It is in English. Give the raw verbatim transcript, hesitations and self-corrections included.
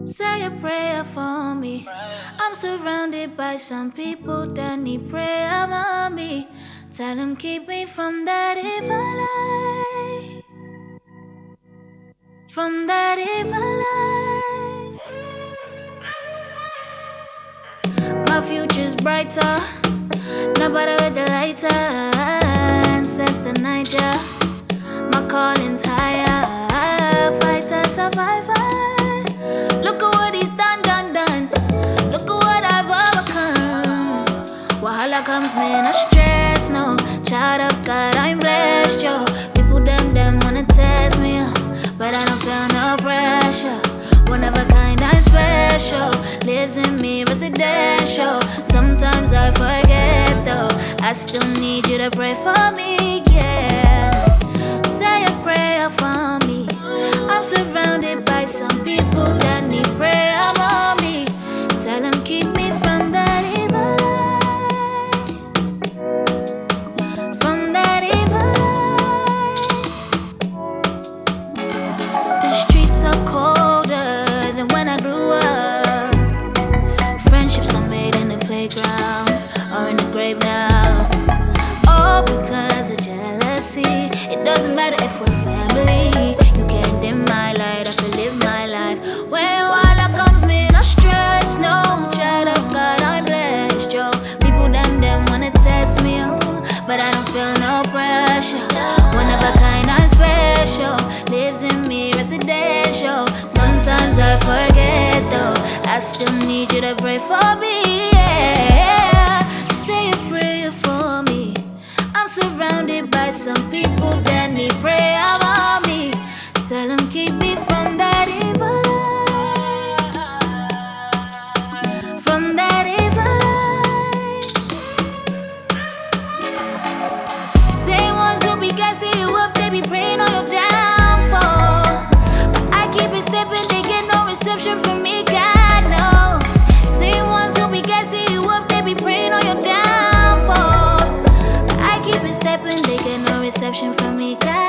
Say a prayer for me. I'm surrounded by some people that need prayer, mommy. Tell them keep me from that evil life. From that evil life. My future's brighter. Nobody with the lighter. Says the Niger. My calling's higher. Fighter, survivor. Look at what he's done, done, done. Look at what I've overcome. Wahala comes, man, I stress, no. Child of God, I'm blessed, yo. People, them, them wanna test me, but I don't feel no pressure. One of a kind, I'm special. Lives in me, residential. Sometimes I forget, though. I still need you to pray for me, yeah. Say a prayer for me. I'm surrounded by some people that need prayer, mommy. Tell them keep me from that evil life. From that evil life. The streets are colder than when I grew up. Friendships are made in the playground or in the grave now. All because of jealousy. It doesn't matter if we're family. You can't dim my light, I feel live my life. When wahala comes, me no stress, no. Child of God, I'm blessed, yo. People, them, them wanna test me, oh, but I don't feel no pressure. One of a kind, I'm special. Lives in me, residential. Sometimes I forget, though. I still need you to pray for me, yeah. Say a prayer for me. I'm surrounded by some people that need prayer, mommy. Tell them keep me from that evil life. From that evil life. Same ones who be gassing you up, they be praying on your downfall. But I keep it stepping, they get no reception from me, God knows. Same ones who be gassing you up, they be praying on your downfall. I keep it stepping, they get no reception from me, God.